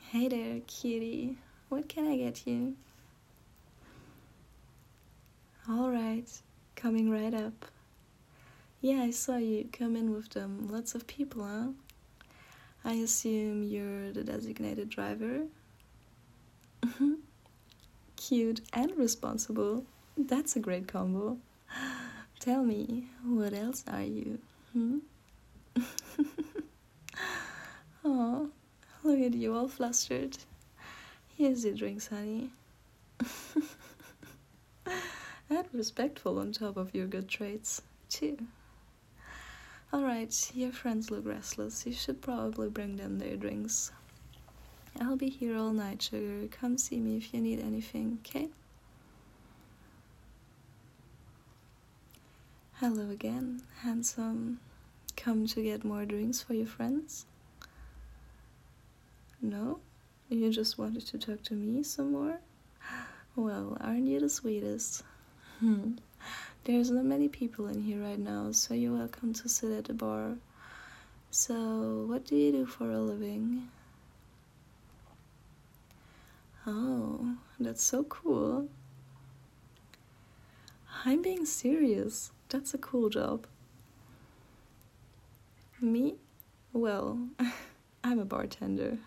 Hey there, cutie. What can I get you? Alright, coming right up. Yeah, I saw you come in with them. Lots of people, huh? I assume you're the designated driver? Cute and responsible. That's a great combo. Tell me, what else are you? Oh, look at you all flustered. Here's your drinks, honey. And respectful on top of your good traits, too. Alright, your friends look restless. You should probably bring them their drinks. I'll be here all night, sugar. Come see me if you need anything, okay? Hello again, handsome. Come to get more drinks for your friends? No? You just wanted to talk to me some more? Well, aren't you the sweetest? There's not many people in here right now, so you're welcome to sit at the bar. So, what do you do for a living? Oh, that's so cool. I'm being serious. That's a cool job. Me? Well, I'm a bartender.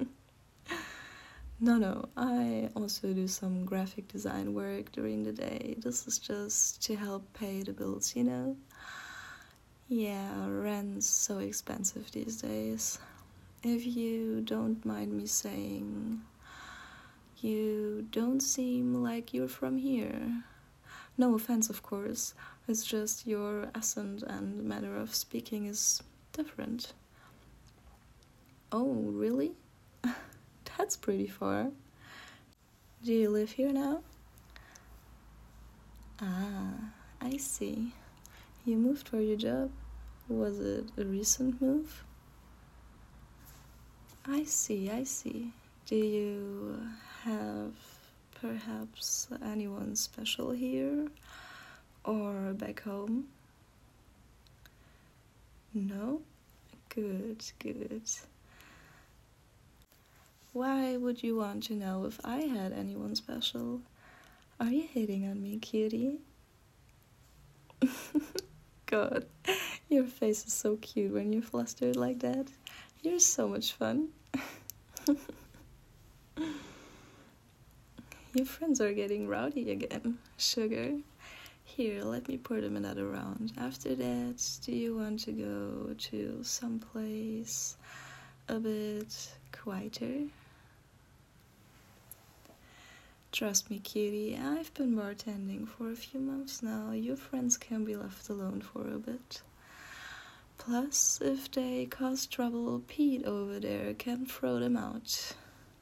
No, I also do some graphic design work during the day. This is just to help pay the bills, you know? Yeah, rent's so expensive these days. If you don't mind me saying, you don't seem like you're from here. No offense, of course. It's just your accent and manner of speaking is different. Oh, really? That's pretty far. Do you live here now? Ah, I see. You moved for your job? Was it a recent move? I see. Do you have perhaps anyone special here? Or back home? No? Good. Why would you want to know if I had anyone special? Are you hitting on me, cutie? God, your face is so cute when you're flustered like that. You're so much fun. Your friends are getting rowdy again, sugar. Here, let me pour them another round. After that, do you want to go to someplace a bit quieter? Trust me, cutie, I've been bartending for a few months now. Your friends can be left alone for a bit. Plus, if they cause trouble, Pete over there can throw them out.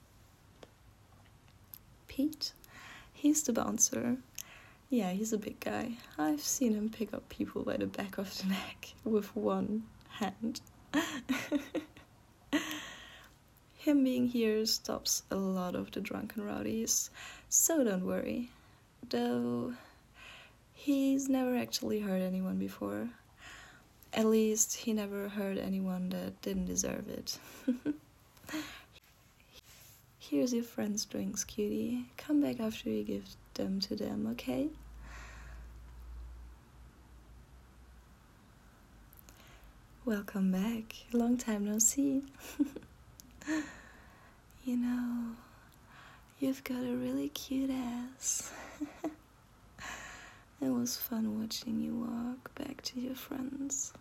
Pete? He's the bouncer. Yeah, he's a big guy. I've seen him pick up people by the back of the neck with one hand. Him being here stops a lot of the drunken rowdies, so don't worry. Though, he's never actually hurt anyone before. At least, he never hurt anyone that didn't deserve it. Here's your friend's drinks, cutie. Come back after you give them to them, okay? Welcome back. Long time no see. You know, you've got a really cute ass. It was fun watching you walk back to your friends.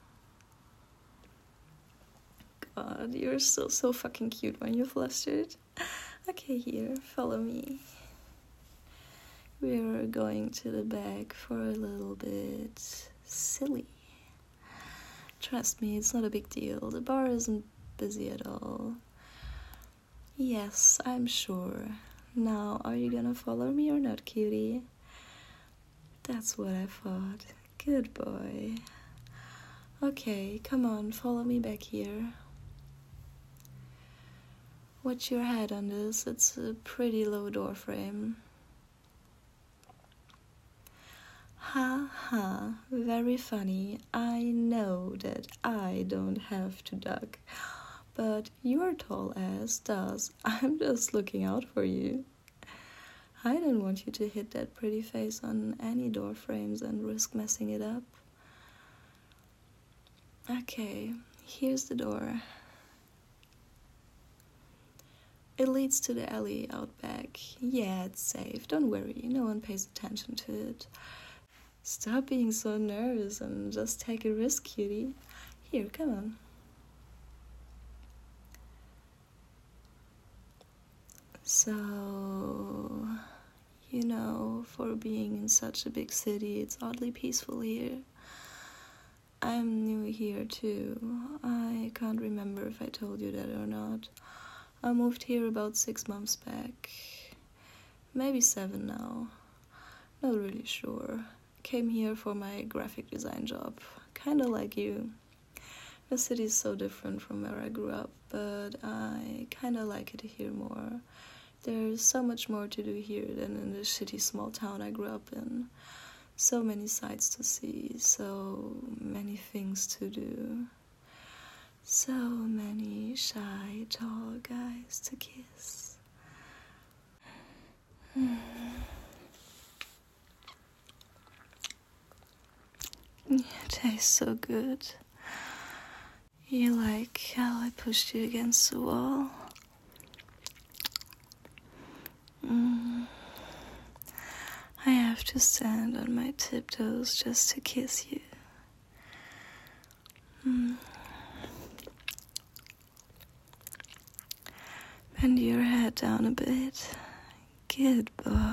God, you're still so fucking cute when you're flustered. Okay, here, follow me. We're going to the back for a little bit silly. Trust me, it's not a big deal. The bar isn't busy at all. Yes, I'm sure. Now, are you gonna follow me or not, cutie? That's what I thought. Good boy. Okay, come on, follow me back here. Watch your head on this, it's a pretty low door frame. Ha, very funny. I know that I don't have to duck. but your tall ass does. I'm just looking out for you. I don't want you to hit that pretty face on any door frames and risk messing it up. Okay, here's the door. It leads to the alley out back. Yeah, it's safe. Don't worry, no one pays attention to it. Stop being so nervous and just take a risk, cutie. Here, come on. So, you know, for being in such a big city, it's oddly peaceful here. I'm new here too. I can't remember if I told you that or not. I moved here about 6 months back. Maybe 7 now. Not really sure. Came here for my graphic design job. Kinda like you. The city is so different from where I grew up, but I kinda like it here more. There's so much more to do here than in the shitty small town I grew up in. So many sights to see, so many things to do. So many shy, tall guys to kiss. It tastes so good. You like how I pushed you against the wall? I have to stand on my tiptoes just to kiss you. Bend your head down a bit. Good boy.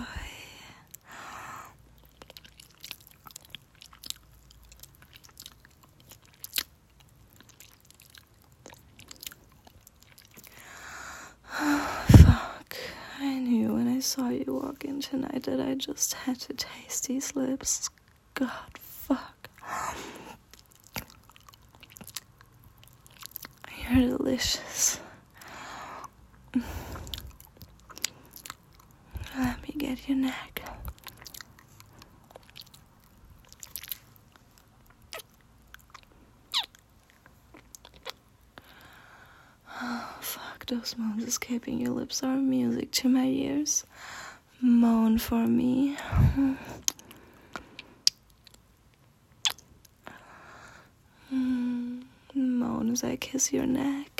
Fuck. I knew when I saw you walk in tonight that I just had to taste these lips. God, fuck. You're delicious. Let me get your neck. Oh, fuck, those moans escaping your lips are music to my ears. Moan for me. Moan as I kiss your neck.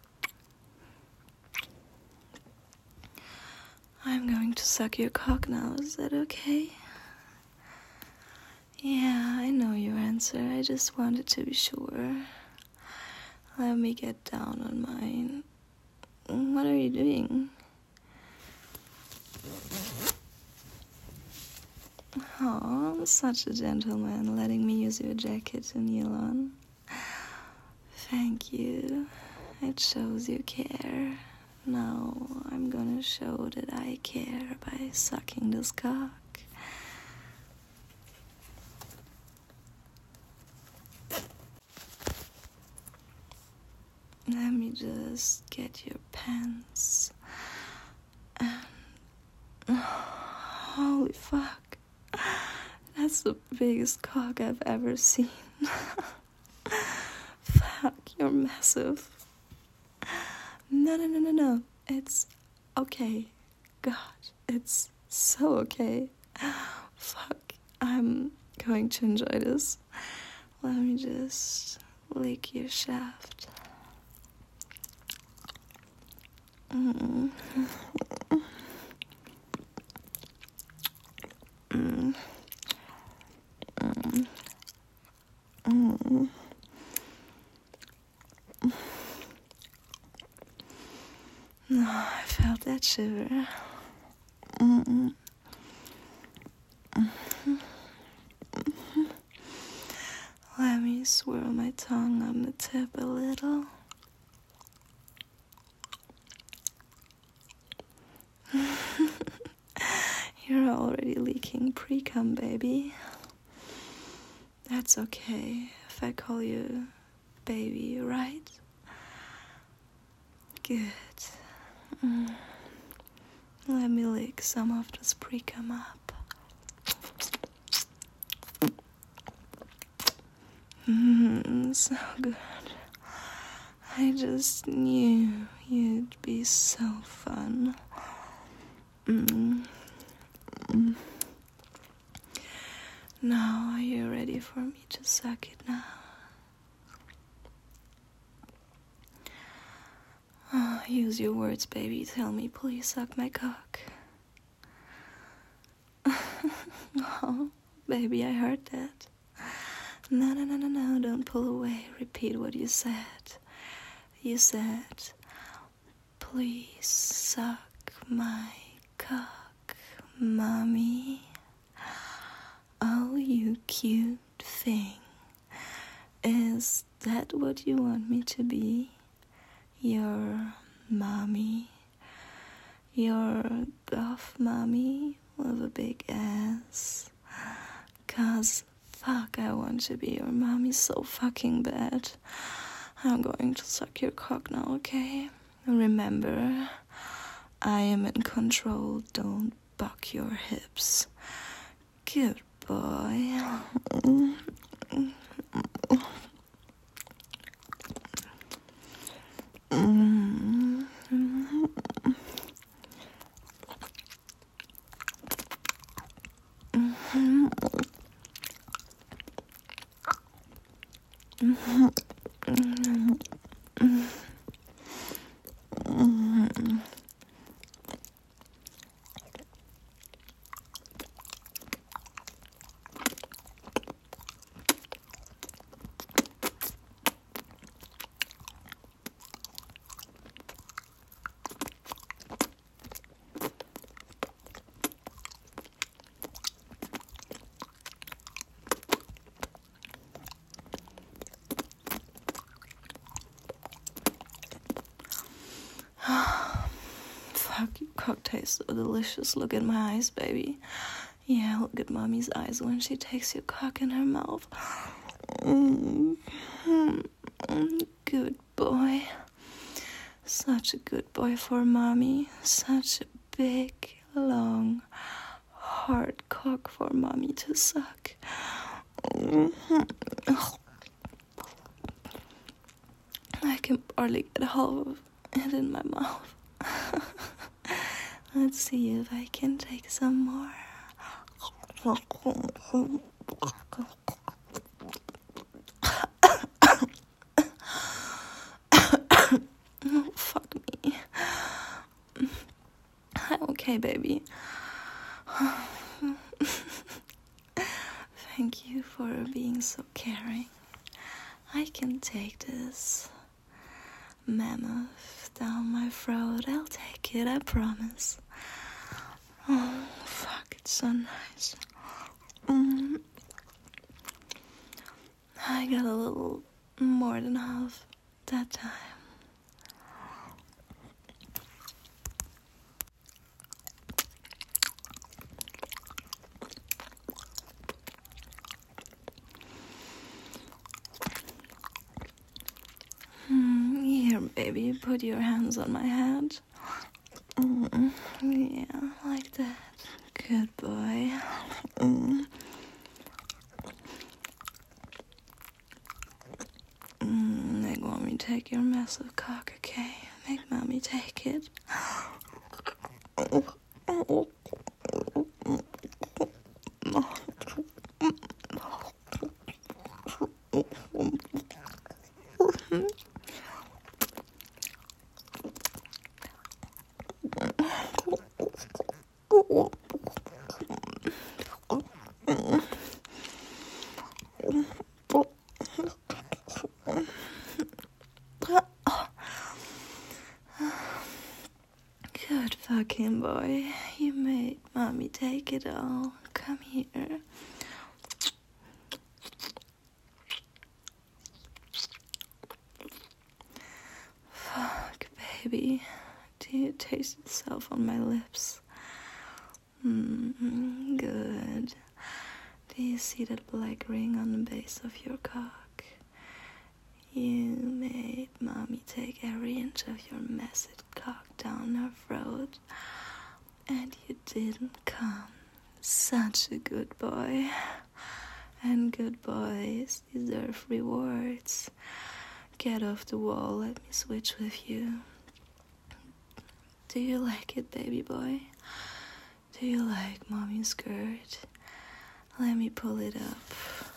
I'm going to suck your cock now, is that okay? Yeah, I know your answer, I just wanted to be sure. Let me get down on mine. What are you doing? Oh, I'm such a gentleman, letting me use your jacket to kneel on. Thank you. It shows you care. Now I'm gonna show that I care by sucking this cock. Let me just get your pants. And holy fuck. That's the biggest cock I've ever seen. Fuck, you're massive. No. It's okay. God, it's so okay. Fuck, I'm going to enjoy this. Let me just lick your shaft. No, I felt that shiver. Let me swirl my tongue on the tip a little. You're already leaking pre-cum, baby. That's okay if I call you baby, right? Good. Let me lick some of this pre-cum up. So good. I just knew you'd be so fun. Now, are you ready for me to suck it now? Oh, use your words, baby. Tell me, please suck my cock. Oh, baby, I heard that. No, don't pull away. Repeat what you said. You said, please suck my cock, mommy. Oh, you cute thing. Is that what you want me to be? Your mommy? Your goth mommy with a big ass? 'Cause fuck, I want to be your mommy so fucking bad. I'm going to suck your cock now, okay? Remember, I am in control. Don't buck your hips. Good boy. Fuck, your cock tastes so delicious. Look at my eyes, baby. Yeah, look at mommy's eyes when she takes your cock in her mouth. Good boy. Such a good boy for mommy. Such a big, long, hard cock for mommy to suck. I can barely get half of it in my mouth. Let's see if I can take some more. Oh, fuck me. I'm okay, baby. Thank you for being so caring. I can take this mammoth down my throat. I'll take it, I promise. Oh, fuck, it's so nice. I got a little more than half that time. Here, baby, put your hands on my head. Yeah, like that. Good boy. Make mommy take your massive cock, okay? Make mommy take it. Good fucking boy. You made mommy take it all. Come here. Fuck, baby. Do you taste yourself on my lips? Good. Do you see that black ring on the base of your cock? You made mommy take every inch of your massive cock down her throat, and you didn't come. Such a good boy. And good boys deserve rewards. get off the wall. Let me switch with you. Do you like it, baby boy? Do you like mommy's skirt? Let me pull it up.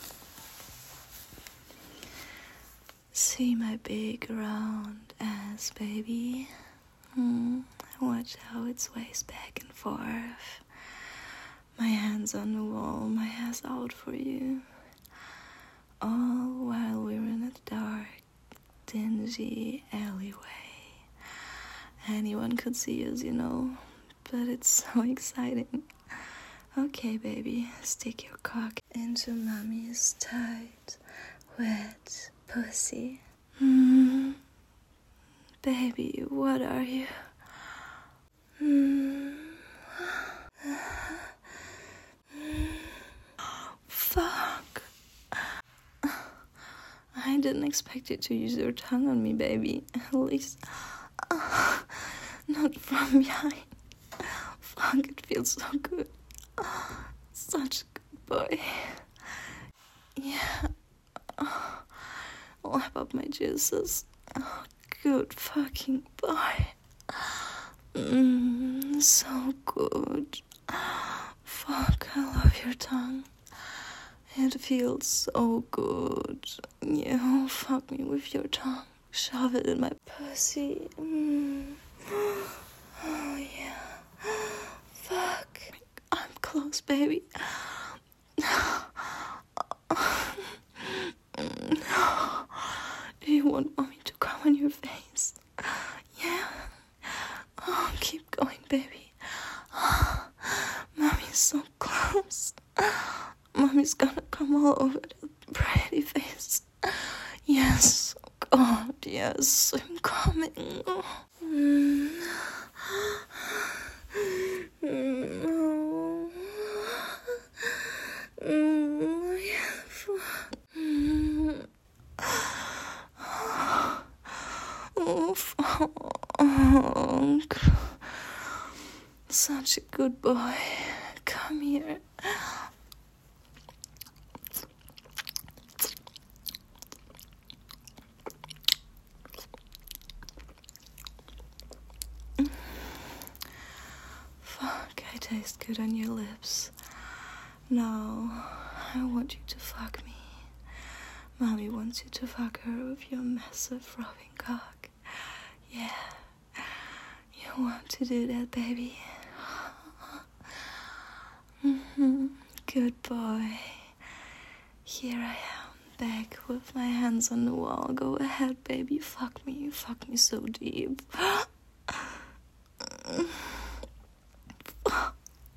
See my big round ass, baby. Watch how it sways back and forth. My hands on the wall, my ass out for you. All while we're in a dark, dingy alleyway. Anyone could see us, you know, but it's so exciting. Okay, baby, stick your cock into mommy's tight, wet pussy. Baby, what are you? Fuck. I didn't expect you to use your tongue on me, baby. At least, not from behind. Fuck, it feels so good. Such a good boy. Yeah. Lap up my juices. Good fucking boy. So good. Fuck, I love your tongue. It feels so good. You fuck me with your tongue. Shove it in my pussy. Oh yeah. Fuck. I'm close, baby. Do you want mommy to come on your face? Yeah. Oh, keep going, baby. Mommy's so close. Mommy's gonna come all over the pretty face. Yes, God, yes, I'm coming. Oh, fuck. Such a good boy. Come here. Fuck, I taste good on your lips. Now, I want you to fuck me. Mommy wants you to fuck her with your massive rubbing cock. Yeah, you want to do that, baby? Good boy. Here I am, back with my hands on the wall. Go ahead, baby, fuck me. Fuck me so deep. Fuck.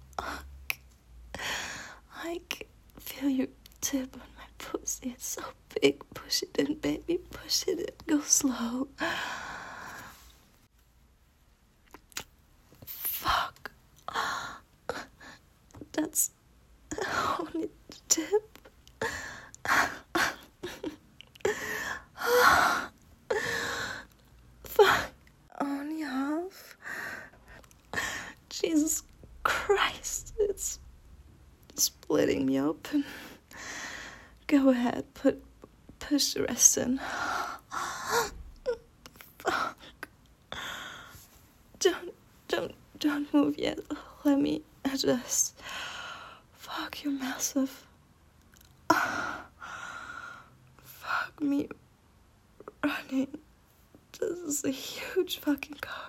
I can feel your tip on my pussy. It's so big. Push it in, baby. Push it in. Go slow. Fuck. That's only the tip. Fuck. Only half. Jesus Christ. It's splitting me open. Go ahead, push the rest in. Fuck. Don't move yet. Let me adjust. Fuck, you're massive. Fuck me running. This is a huge fucking cock.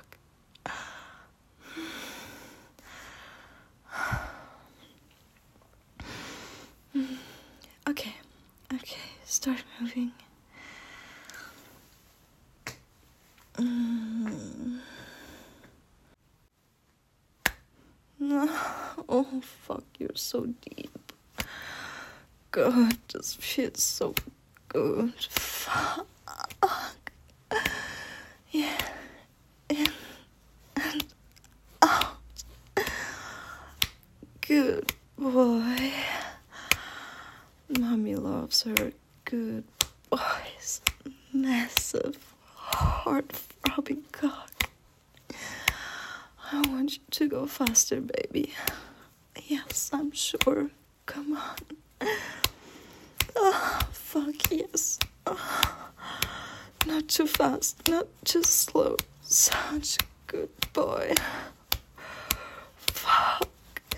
Okay, start moving. Oh, fuck, you're so deep. God, this feels so good. Fuck. Yeah, in and out. Good boy. Mommy loves her good boys. Massive, heart-throbbing cock. I want you to go faster, baby. Yes, I'm sure. Come on. Oh, fuck yes. Oh, not too fast, not too slow. Such a good boy. Fuck.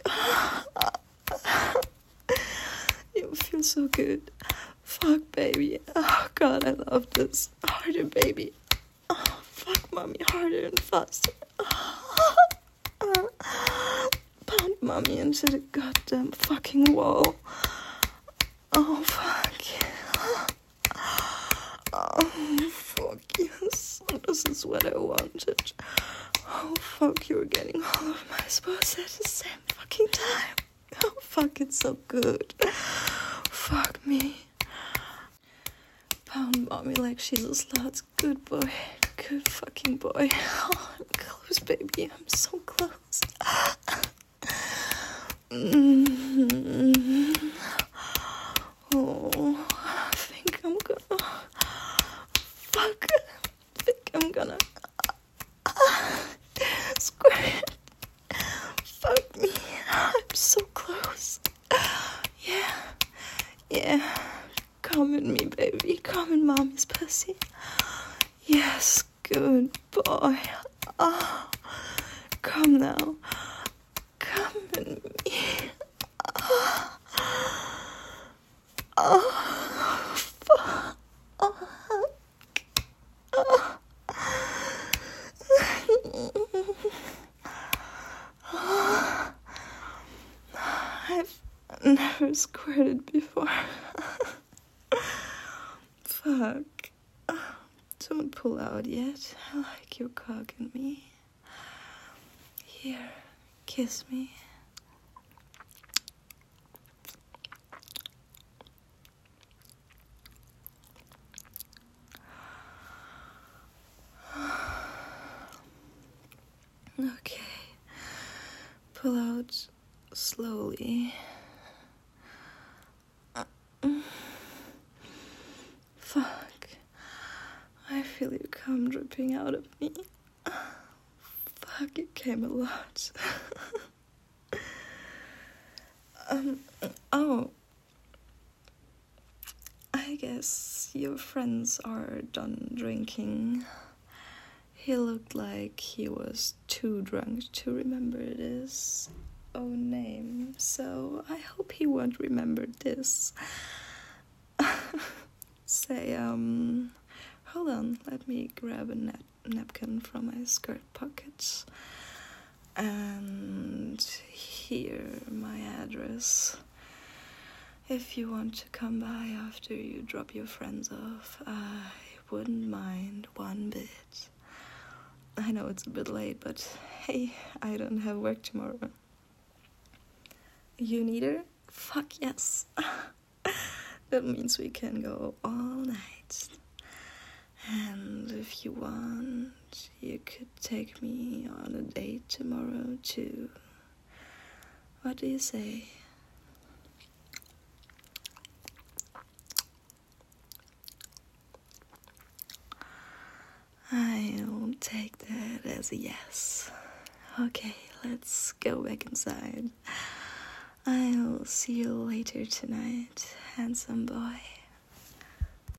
You feel so good. Fuck, baby. Oh, God, I love this. Harder, baby. Oh, fuck, mommy. Harder and faster. Pound mommy into the goddamn fucking wall. Oh, fuck. Oh, fuck, yes. This is what I wanted. Oh, fuck, you're getting all of my spots at the same fucking time. Oh, fuck, it's so good. Fuck me. Pound mommy like she's a slut. Good boy. Good fucking boy. Oh, I'm close, baby. I'm so close. Oh, I think I'm gonna... Fuck. I think I'm gonna... Squirt. Fuck me. I'm so close. Yeah. Come in me, baby. Come in mommy's pussy. Yes, good boy. Oh, come now. Come in me. Oh, fuck. I've never squirted before. Fuck. Don't pull out yet. I like your cock in me. Here, kiss me. Okay. Pull out slowly. Fuck. I feel you cum dripping out of me. Fuck, it came a lot. Oh. I guess your friends are done drinking. He looked like he was too drunk to remember his own name, so I hope he won't remember this. Say, hold on, let me grab a napkin from my skirt pocket. And here, my address. If you want to come by after you drop your friends off, I wouldn't mind one bit. I know it's a bit late, but hey, I don't have work tomorrow. You need her? Fuck yes. That means we can go all night. And if you want, you could take me on a date tomorrow too. What do you say? I'll take that as a yes. Okay, let's go back inside. I'll see you later tonight, handsome boy.